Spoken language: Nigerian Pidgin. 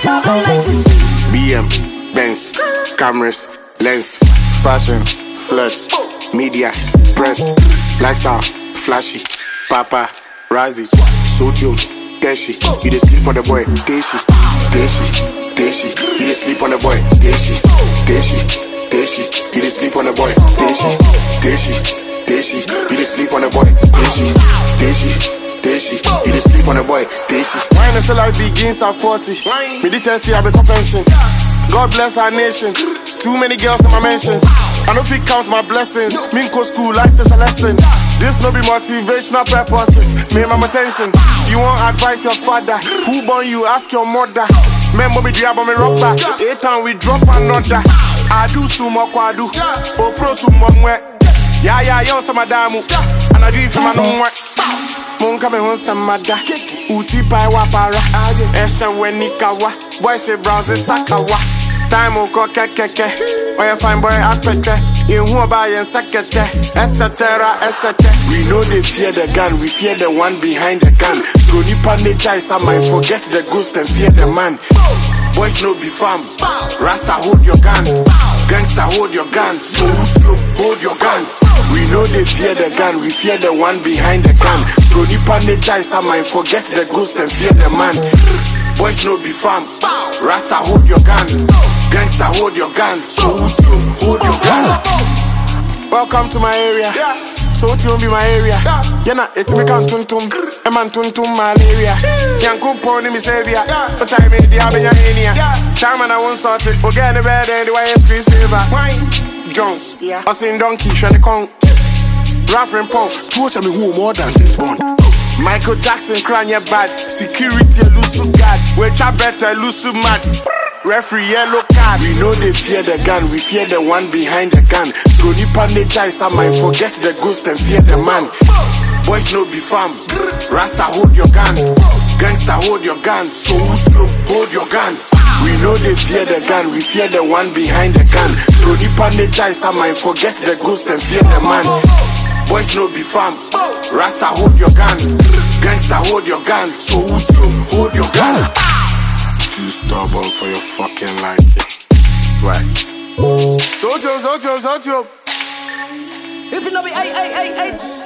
BM, Benz, cameras, lens, fashion, flex, media, press, lifestyle, flashy, papa, Razzie, sodium, Deshi. You just sleep on the boy, Deshi, Deshi, Deshi. You just sleep on the boy, Deshi, Deshi, Deshi. You just sleep on the boy, Deshi, Deshi, Deshi. You just sleep on the boy, Deshi, Deshi. Deshi, you just sleep on the boy, Deshi. Why until life begins at 40? Me the 30, I be top pension. God bless our nation. Too many girls in my mentions. I don't feel count my blessings. Minko school, life is a lesson. This no be motivational purposes. Me my attention. You want advice your father? Who born you? Ask your mother. Men me drop on me rock back. 8 times we drop another. I do sumo kwadu. O pro sumo mwe. Yeah, yo sama damu. And I do it for my no mwe. Monka me hon samada. Uti pai wapara. Esha wenikawa. Boy say browse sakawa. Time oko kekeke. Oya fine boy aspete. You who buy and sekete. Etc. etc. We know they fear the gun. We fear the one behind the gun. So nipa nature is a mind. Forget the ghost and fear the man. Boys no be fam. Rasta hold your gun. Gangster hold your gun. So hold your gun. We know they fear the gun, we fear the one behind the gun. So nipa nature is a mind, forget the ghost and fear the man. Boys no be fam, Rasta hold your gun, gangster hold your gun, so hold your gun. Welcome to my area, so you be my area. Yana it me can tuntum, a man tuntum malaria. Yankum pony me savior, but I made the Abenya. Time and I won't sort it, forget the bed and the way it's free saver. Jones, I seen donkey, shall Kong, Raffin Pong, watch me who more than this one. Michael Jackson, crying your bad. Security, lose to God. Which I better lose to mad. Referee, yellow card. We know they fear the gun, we fear the one behind the gun. So nipa nature is a mind, forget the ghost and fear the man. Boys no be fam, Rasta hold your gun, gangster hold your gun, so hold your gun. We know they fear the gun, we fear the one behind the gun. So nipa nature is a mind, forget the ghost and fear the man. Boys no be fam, Rasta hold your gun, gangster hold your gun, so hold your gun. Too stubborn for your fucking life, swag. So. If it no be 8,